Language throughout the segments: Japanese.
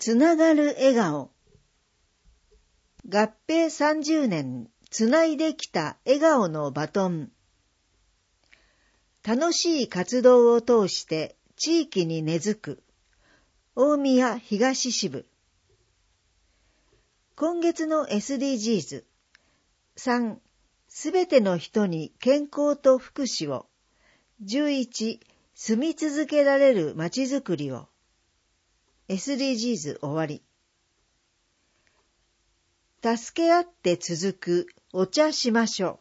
つながる笑顔。合併30年、つないできた笑顔のバトン。楽しい活動を通して地域に根付く。大宮東支部。今月の SDGs。3、すべての人に健康と福祉を。11、住み続けられるまちづくりを。SDGs 終わり。助け合って続くお茶しましょ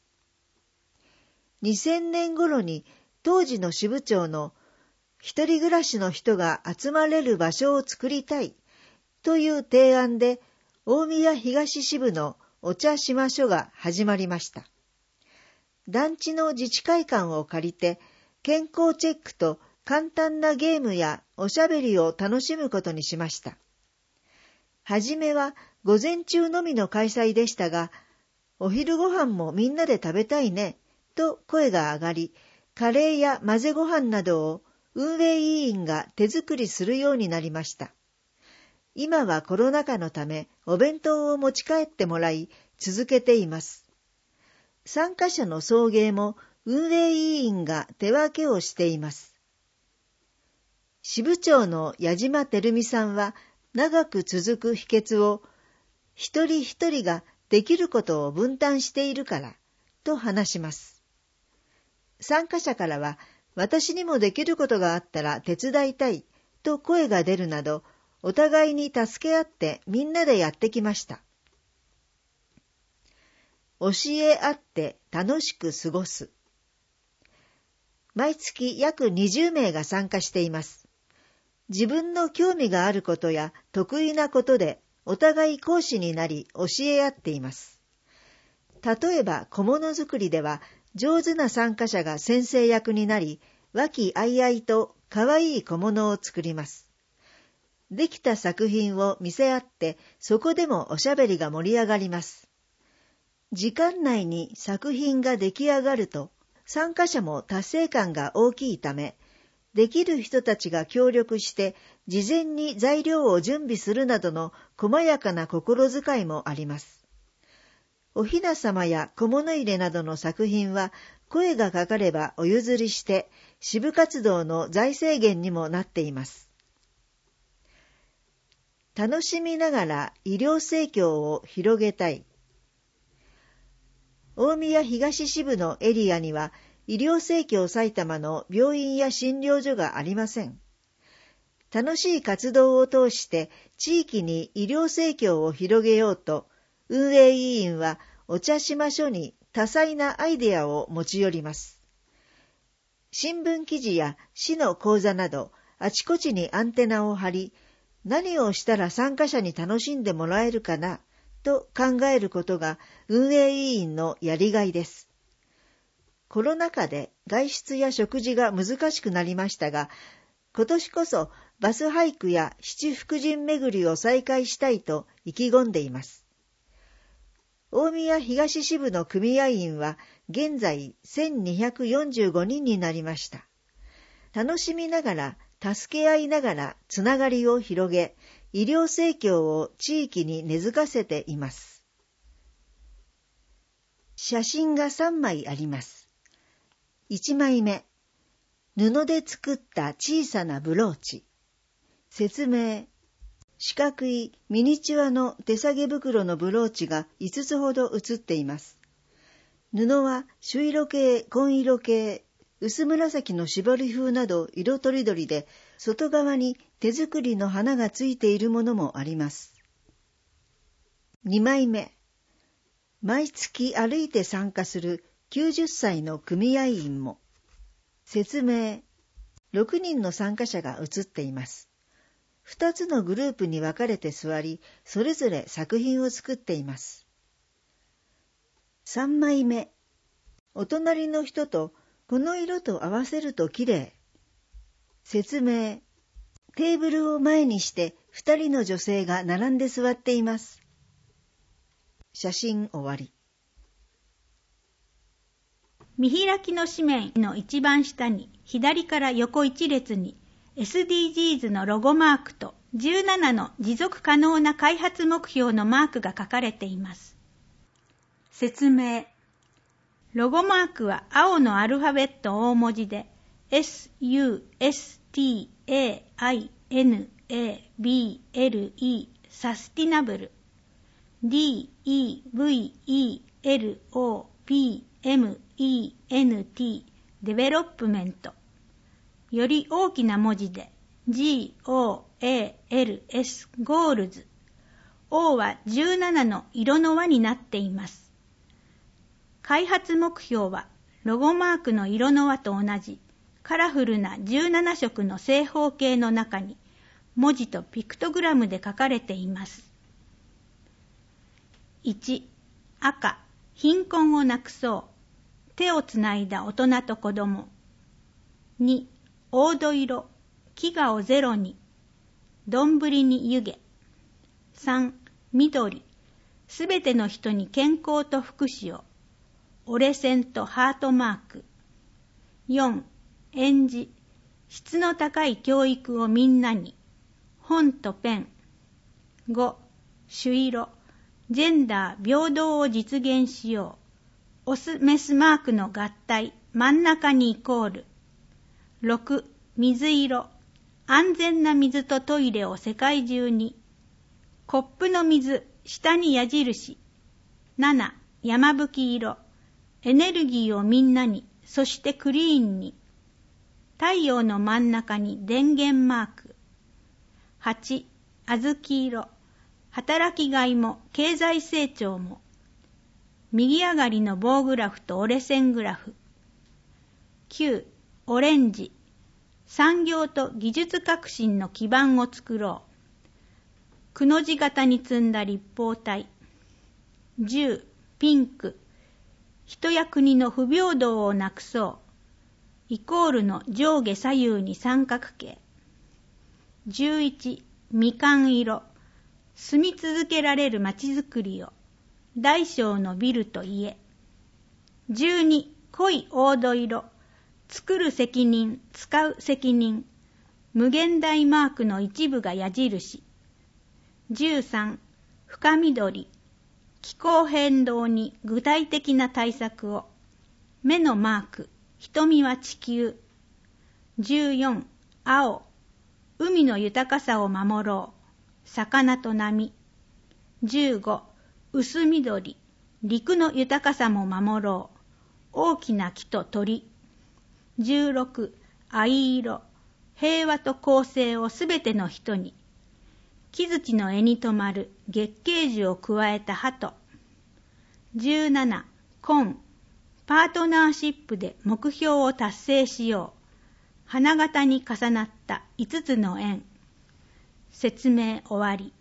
う。2000年頃に当時の支部長の一人暮らしの人が集まれる場所を作りたいという提案で大宮東支部のお茶しましょが始まりました。団地の自治会館を借りて健康チェックと簡単なゲームやおしゃべりを楽しむことにしました。はじめは午前中のみの開催でしたが、お昼ご飯もみんなで食べたいね、と声が上がり、カレーや混ぜご飯などを運営委員が手作りするようになりました。今はコロナ禍のためお弁当を持ち帰ってもらい続けています。参加者の送迎も運営委員が手分けをしています。支部長の矢島照美さんは長く続く秘訣を一人一人ができることを分担しているからと話します。参加者からは私にもできることがあったら手伝いたいと声が出るなどお互いに助け合ってみんなでやってきました。教え合って楽しく過ごす。毎月約20名が参加しています。自分の興味があることや得意なことでお互い講師になり教え合っています。例えば小物作りでは上手な参加者が先生役になり、和気あいあいとかわいい小物を作ります。できた作品を見せ合ってそこでもおしゃべりが盛り上がります。時間内に作品が出来上がると参加者も達成感が大きいため、できる人たちが協力して事前に材料を準備するなどの細やかな心遣いもあります。おひなさまや小物入れなどの作品は声がかかればお譲りして支部活動の財政源にもなっています。楽しみながら医療生協を広げたい。大宮東支部のエリアには医療生協埼玉の病院や診療所がありません。楽しい活動を通して地域に医療生協を広げようと、運営委員はお茶しましょに多彩なアイデアを持ち寄ります。新聞記事や市の講座など、あちこちにアンテナを張り、何をしたら参加者に楽しんでもらえるかな、と考えることが運営委員のやりがいです。コロナ禍で外出や食事が難しくなりましたが、今年こそバスハイクや七福神巡りを再開したいと意気込んでいます。大宮東支部の組合員は現在1245人になりました。楽しみながら、助け合いながらつながりを広げ、医療生協を地域に根付かせています。写真が3枚あります。1枚目、布で作った小さなブローチ。説明、四角いミニチュアの手提げ袋のブローチが5つほど写っています。布は朱色系、紺色系、薄紫の絞り風など色とりどりで、外側に手作りの花がついているものもあります。2枚目、毎月歩いて参加する90歳の組合員も。説明、6人の参加者が写っています。2つのグループに分かれて座り、それぞれ作品を作っています。3枚目、お隣の人とこの色と合わせるときれい。説明、テーブルを前にして2人の女性が並んで座っています。写真終わり。 見開きの紙面の一番下に左から横一列に SDGs のロゴマークと 17の持続可能な開発目標のマークが書かれています。説明。ロゴマークは青のアルファベット大文字で SUSTAINABLE サスティナブル DEVELOPMENT デベロップメントより大きな文字で GOALS ゴールズ O は17の色の輪になっています。開発目標はロゴマークの色の輪と同じカラフルな17色の正方形の中に文字とピクトグラムで書かれています。1、赤、貧困をなくそう。手をつないだ大人と子供。2、黄土色、飢餓をゼロに。丼に湯気。3、緑、すべての人に健康と福祉を。折れ線とハートマーク。4、園児、質の高い教育をみんなに。本とペン。5、朱色、ジェンダー平等を実現しよう。オスメスマークの合体、真ん中にイコール。6、水色、安全な水とトイレを世界中に。コップの水、下に矢印。7、山吹色、エネルギーをみんなに、そしてクリーンに。太陽の真ん中に電源マーク。8、小豆色、働きがいも経済成長も。右上がりの棒グラフと折れ線グラフ。9、オレンジ、産業と技術革新の基盤を作ろう。くの字型に積んだ立方体。10、ピンク、人や国の不平等をなくそう。イコールの上下左右に三角形。11、みかん色、住み続けられるまちづくりを。大小のビルと家。12、濃い黄土色、作る責任、使う責任。無限大マークの一部が矢印。13、深緑、気候変動に具体的な対策を。目のマーク、瞳は地球。14、青、海の豊かさを守ろう。魚と波。15、薄緑、陸の豊かさも守ろう。大きな木と鳥。16、藍色、平和と公正をすべての人に。木槌の絵に留まる月桂樹を加えた鳩。17、紺、パートナーシップで目標を達成しよう。花形に重なった5つの円。説明終わり。